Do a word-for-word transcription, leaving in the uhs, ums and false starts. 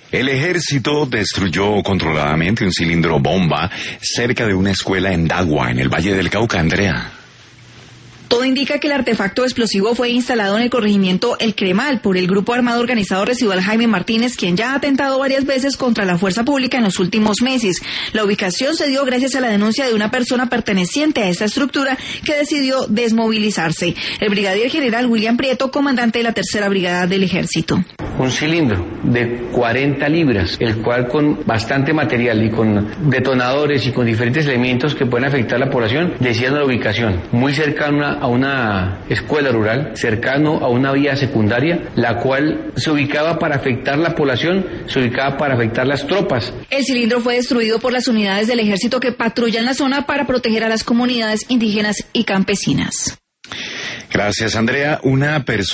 El ejército destruyó controladamente un cilindro bomba cerca de una escuela en Dagua, en el Valle del Cauca, Andrea. Todo indica que el artefacto explosivo fue instalado en el corregimiento El Cremal por el grupo armado organizado residual Jaime Martínez, quien ya ha atentado varias veces contra la fuerza pública en los últimos meses. La ubicación se dio gracias a la denuncia de una persona perteneciente a esta estructura que decidió desmovilizarse. El brigadier general William Prieto, comandante de la tercera brigada del ejército. Un cilindro de cuarenta libras, el cual con bastante material y con detonadores y con diferentes elementos que pueden afectar a la población, decían la ubicación, muy cercana a una escuela rural, cercano a una vía secundaria, la cual se ubicaba para afectar la población, se ubicaba para afectar las tropas. El cilindro fue destruido por las unidades del ejército que patrullan la zona para proteger a las comunidades indígenas y campesinas. Gracias, Andrea. Una persona